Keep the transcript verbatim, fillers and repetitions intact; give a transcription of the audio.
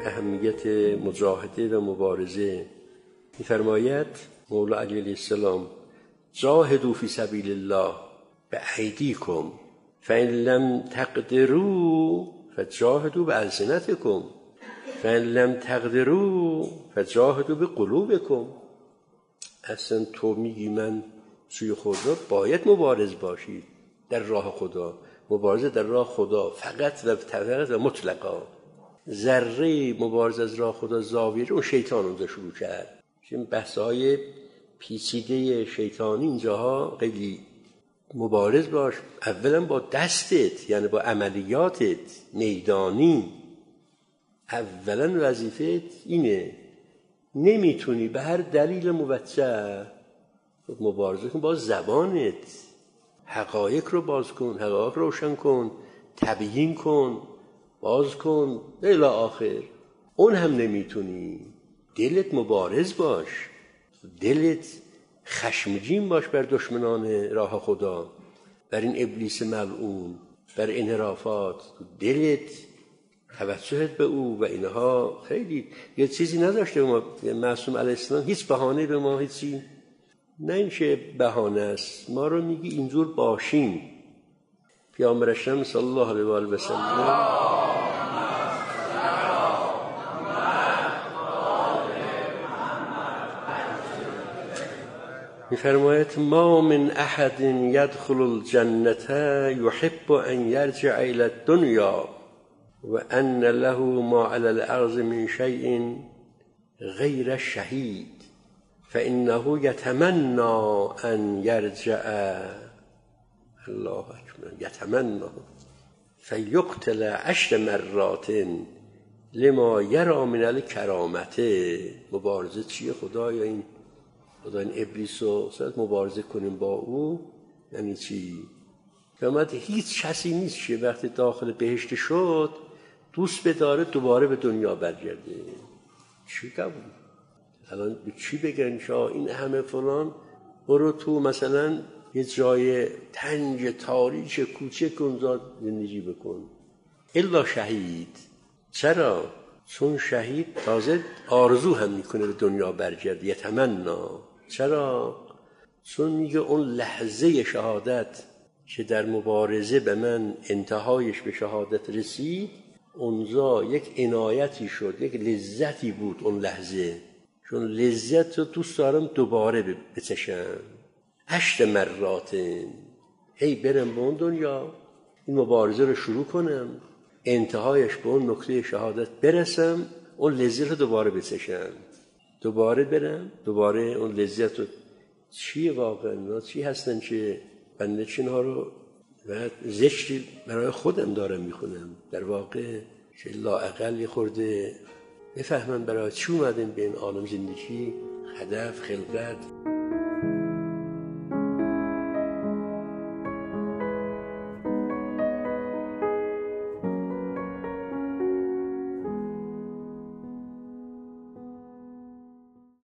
اهمیت مجاهده و مبارزه. می‌فرماید مولا علی علیه السلام جاهدوا فی سبیل الله بأیدیکم فإن لم تقدروا فجاهدوا بألسنتکم فإن لم تقدروا فجاهدوا بقلوبکم. اصلا تو میگی من سوی خدا باید مبارز باشید در راه خدا. مبارزه در راه خدا فقط و فقط و مطلقا. ذره مبارزه از راه خدا زاویه اون شیطان اونجا شروع کرد. این بحث‌های پیچیده شیطانی اینجاها خیلی مبارز باش. اولا با دستت، یعنی با عملیاتت میدانی. اولا وظیفت اینه. نمیتونی به هر دلیل موجه مبارزه کن با زبانت. حقایق رو باز کن، حقایق روشن کن، تبیین کن، باز کن الی آخر. اون هم نمیتونی. دلت مبارز باش، دلت خشمگین باش بر دشمنان راه خدا، بر این ابلیس ملعون، بر انحرافات. دلت توجهت به او و اینها خیلی یه چیزی نداشته. ما معصوم علیه السلام هیچ بهانه به ما هیچی نه، این چه بهانه است. ما رو میگی اینجور باشین. پیامبر اکرم صلی الله علیه و آله و سلم می‌فرماید ما من احد يدخل الجنة يحب ان يرجع الى الدنيا وان له ما على الارض من شيء غير الشهيد فانه يتمنى ان يرجع. الله اکبر. يتمنى فيقتل عشر مرات لما يرى من الكرامة. مبارزه چیه خدایا؟ این خدا این ابلیس رو ساعت مبارزه کنیم با او یعنی چی؟ فرماید هیچ کسی نیست که وقتی داخل بهشت شد دوست بداره دوباره به دنیا برگرده. چی قبول؟ الان به چی بگن شاه این همه فلان؟ برو تو مثلا یه جای تنگ تاریک کوچک اونجا زندگی بکن. الا شهید. چرا؟ چون شهید تازه آرزو هم میکنه به دنیا برگرده. یتمنا. چرا؟ چون میگه اون لحظه شهادت که در مبارزه به من انتهایش به شهادت رسید، اونجا یک عنایتی شد، یک لذتی بود اون لحظه. چون لذت رو دوست دارم دوباره بچشم. هشت مرات هی برم به اون دنیا، این مبارزه رو شروع کنم، انتهایش به اون نقطه شهادت برسم، اون لذت رو دوباره بچشم، دوباره برم، دوباره اون لذت رو. چیه واقعا؟ چی هستن که بنده چینها رو زشتی برای خودم دارم میخونم؟ در واقع که لااقل یه خورده بفهمم برای چی اومدن به این عالم زندگی، هدف، خلقت.